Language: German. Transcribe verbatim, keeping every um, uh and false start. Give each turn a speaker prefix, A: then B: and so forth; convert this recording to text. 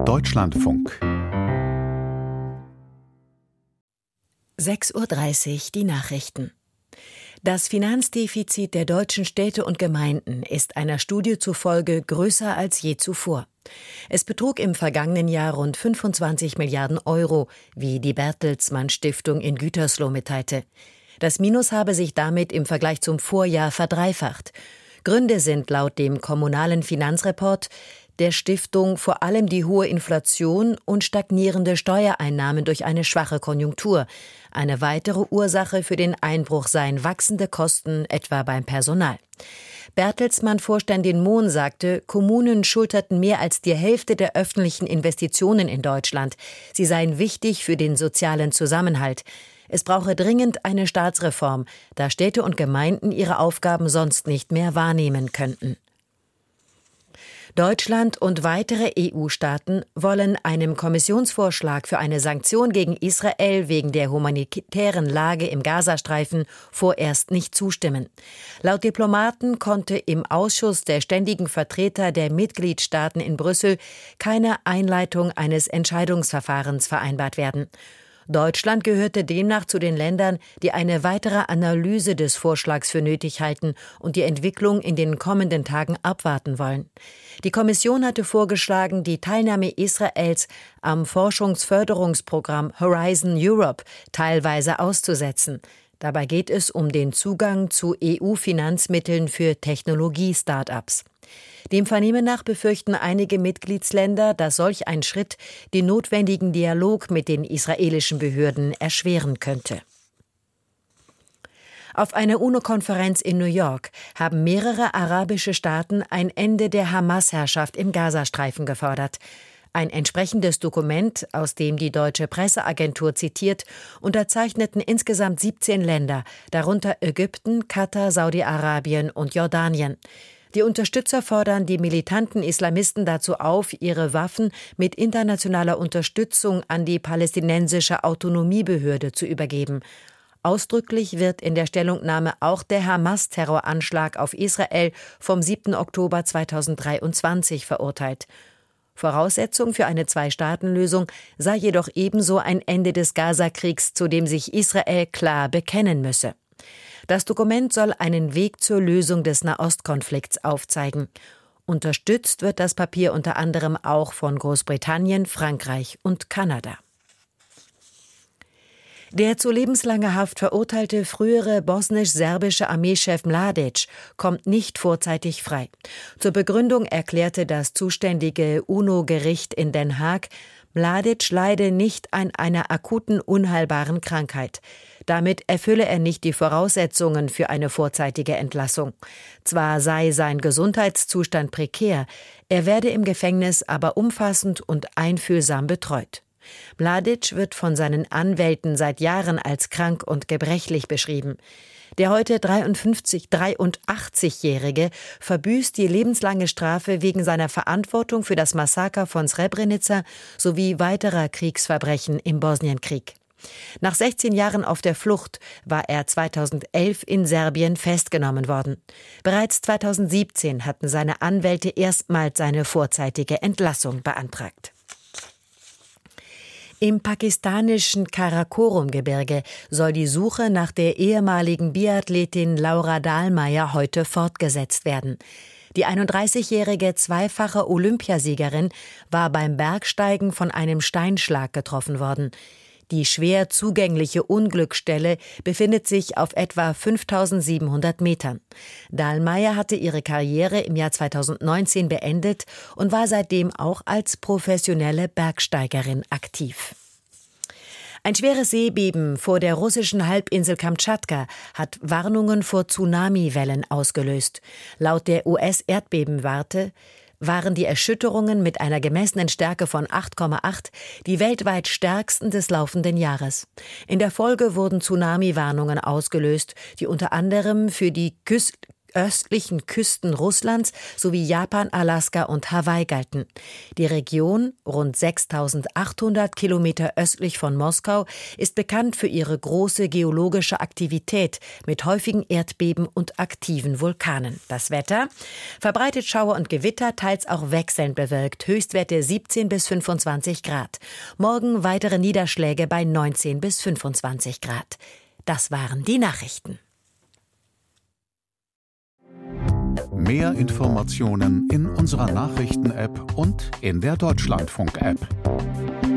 A: Deutschlandfunk.
B: sechs Uhr dreißig, die Nachrichten. Das Finanzdefizit der deutschen Städte und Gemeinden ist einer Studie zufolge größer als je zuvor. Es betrug im vergangenen Jahr rund fünfundzwanzig Milliarden Euro, wie die Bertelsmann Stiftung in Gütersloh mitteilte. Das Minus habe sich damit im Vergleich zum Vorjahr verdreifacht. Gründe sind laut dem kommunalen Finanzreport der Stiftung vor allem die hohe Inflation und stagnierende Steuereinnahmen durch eine schwache Konjunktur. Eine weitere Ursache für den Einbruch seien wachsende Kosten, etwa beim Personal. Bertelsmann-Vorständin Mohn sagte, Kommunen schulterten mehr als die Hälfte der öffentlichen Investitionen in Deutschland. Sie seien wichtig für den sozialen Zusammenhalt. Es brauche dringend eine Staatsreform, da Städte und Gemeinden ihre Aufgaben sonst nicht mehr wahrnehmen könnten. Deutschland und weitere E U-Staaten wollen einem Kommissionsvorschlag für eine Sanktion gegen Israel wegen der humanitären Lage im Gazastreifen vorerst nicht zustimmen. Laut Diplomaten konnte im Ausschuss der ständigen Vertreter der Mitgliedstaaten in Brüssel keine Einleitung eines Entscheidungsverfahrens vereinbart werden. Deutschland gehörte demnach zu den Ländern, die eine weitere Analyse des Vorschlags für nötig halten und die Entwicklung in den kommenden Tagen abwarten wollen. Die Kommission hatte vorgeschlagen, die Teilnahme Israels am Forschungsförderungsprogramm Horizon Europe teilweise auszusetzen. Dabei geht es um den Zugang zu E U-Finanzmitteln für Technologie-Start-ups. Dem Vernehmen nach befürchten einige Mitgliedsländer, dass solch ein Schritt den notwendigen Dialog mit den israelischen Behörden erschweren könnte. Auf einer UNO-Konferenz in New York haben mehrere arabische Staaten ein Ende der Hamas-Herrschaft im Gazastreifen gefordert. Ein entsprechendes Dokument, aus dem die deutsche Presseagentur zitiert, unterzeichneten insgesamt siebzehn Länder, darunter Ägypten, Katar, Saudi-Arabien und Jordanien. Die Unterstützer fordern die militanten Islamisten dazu auf, ihre Waffen mit internationaler Unterstützung an die palästinensische Autonomiebehörde zu übergeben. Ausdrücklich wird in der Stellungnahme auch der Hamas-Terroranschlag auf Israel vom siebten Oktober zweitausenddreiundzwanzig verurteilt. Voraussetzung für eine Zwei-Staaten-Lösung sei jedoch ebenso ein Ende des Gaza-Kriegs, zu dem sich Israel klar bekennen müsse. Das Dokument soll einen Weg zur Lösung des Nahostkonflikts aufzeigen. Unterstützt wird das Papier unter anderem auch von Großbritannien, Frankreich und Kanada. Der zu lebenslanger Haft verurteilte frühere bosnisch-serbische Armeechef Mladic kommt nicht vorzeitig frei. Zur Begründung erklärte das zuständige UNO-Gericht in Den Haag, Mladic leide nicht an einer akuten, unheilbaren Krankheit. Damit erfülle er nicht die Voraussetzungen für eine vorzeitige Entlassung. Zwar sei sein Gesundheitszustand prekär, er werde im Gefängnis aber umfassend und einfühlsam betreut. Mladic wird von seinen Anwälten seit Jahren als krank und gebrechlich beschrieben. Der heute dreiundfünfzig, dreiundachtzigjährige verbüßt die lebenslange Strafe wegen seiner Verantwortung für das Massaker von Srebrenica sowie weiterer Kriegsverbrechen im Bosnienkrieg. Nach sechzehn Jahren auf der Flucht war er zweitausendelf in Serbien festgenommen worden. Bereits zweitausendsiebzehn hatten seine Anwälte erstmals seine vorzeitige Entlassung beantragt. Im pakistanischen Karakorum-Gebirge soll die Suche nach der ehemaligen Biathletin Laura Dahlmeier heute fortgesetzt werden. Die einunddreißigjährige zweifache Olympiasiegerin war beim Bergsteigen von einem Steinschlag getroffen worden. Die schwer zugängliche Unglücksstelle befindet sich auf etwa fünftausendsiebenhundert Metern. Dahlmeier hatte ihre Karriere im Jahr zweitausendneunzehn beendet und war seitdem auch als professionelle Bergsteigerin aktiv. Ein schweres Seebeben vor der russischen Halbinsel Kamtschatka hat Warnungen vor Tsunamiwellen ausgelöst. Laut der U S-Erdbebenwarte waren die Erschütterungen mit einer gemessenen Stärke von acht Komma acht die weltweit stärksten des laufenden Jahres. In der Folge wurden Tsunami-Warnungen ausgelöst, die unter anderem für die Küst östlichen Küsten Russlands sowie Japan, Alaska und Hawaii galten. Die Region, rund sechstausendachthundert Kilometer östlich von Moskau, ist bekannt für ihre große geologische Aktivität mit häufigen Erdbeben und aktiven Vulkanen. Das Wetter? Verbreitet Schauer und Gewitter, teils auch wechselnd bewölkt, Höchstwerte siebzehn bis fünfundzwanzig Grad. Morgen weitere Niederschläge bei neunzehn bis fünfundzwanzig Grad. Das waren die Nachrichten.
A: Mehr Informationen in unserer Nachrichten-App und in der Deutschlandfunk-App.